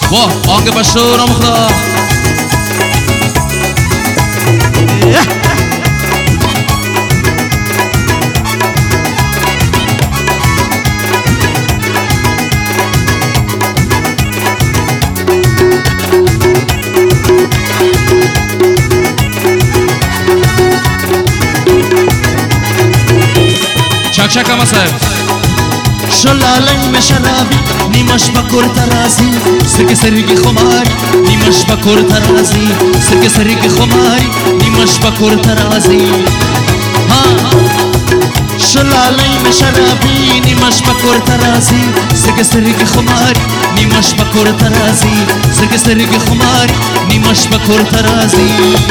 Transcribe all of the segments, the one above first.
واه آنگ بشورم خدا چک چک اما صاحب شلالای مشرابی نیمش بکر ترازی سرک سرگی خماری نیمش بکر ترازی سرک سرگی خماری نیمش بکر ترازی ها شلالای مشرابی نیمش بکر ترازی سرک سرگی خماری نیمش بکر ترازی سرک سرگی خماری نیمش بکر ترازی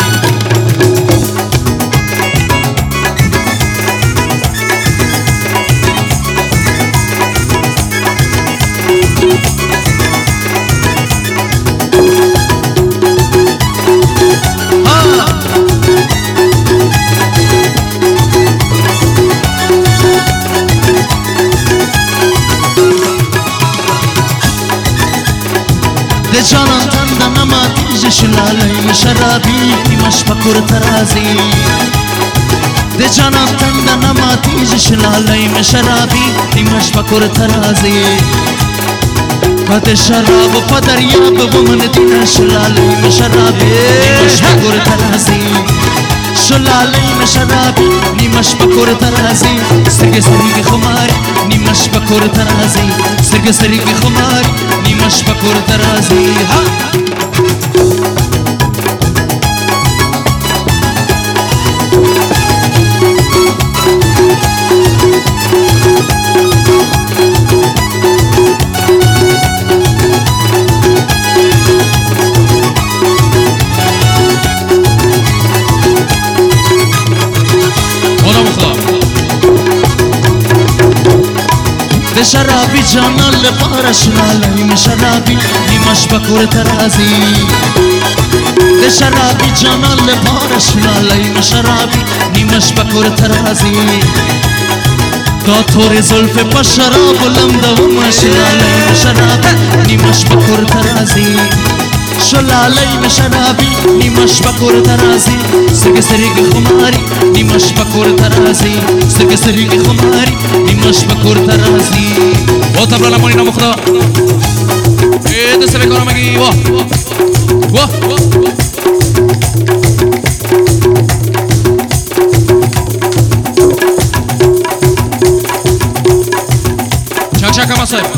ده جانان تند نماتیج شلالای شرابی نیمش بکر ترازی ده جانان تند نماتیج شلالای شرابی نیمش بکر ترازی کت شراب و دریاب و من دین شلالای شرابی نیمش بکر ترازی شلالای شرابی نیمش بکر ترازی سرگ سرگ خماری نیمش بکر ترازی سرگ سرگ خماری نیمش بکر ترازی ها ده شرابی جانان لپاره شلالای شرابی نیمش بکر ترازی ده شرابی جانان لپاره شلالای شرابی نیمش بکر ترازی تا طور زلف پا شراب و لمدوم شلالای شرابی نیمش بکر ترازی شلالای شرابی نیمش بکر ترازی سرگ سرگ خماری نیمش بکر ترازی سرگ سرگ خماری نیمش بکر ترازی واه تبلا نمونی نام خدا دست بکارم اگی واه واه چک چک اما صاحب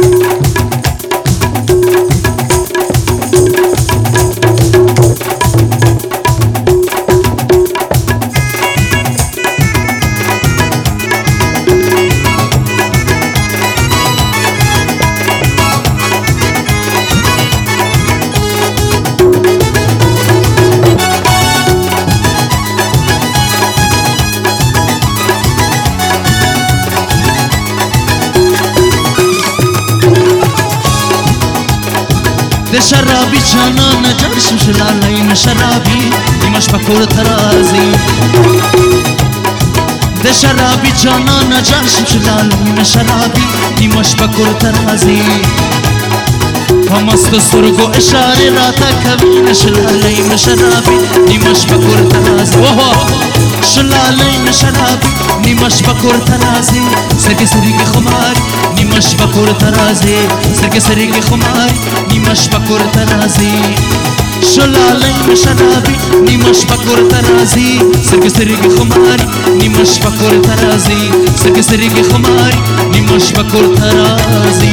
ده شرابی جانان جرشم شلالای شرابی نیمش بکر ترازی ده شرابی جانان جرشم شلالای شرابی نیمش بکر ترازی همست سرگو اشاره را تکوین شلالای شرابی نیمش بکر ترازی شلالای شرابی نیمش بکر ترازی سرگ سرگ خماری نیمش بکر ترازی سرگ سرگ خماری نیمش بکر ترازی شلالای شرابی نیمش بکر ترازی سرگ سرگ خماری نیمش بکر ترازی سرگ سرگ خماری نیمش بکر ترازی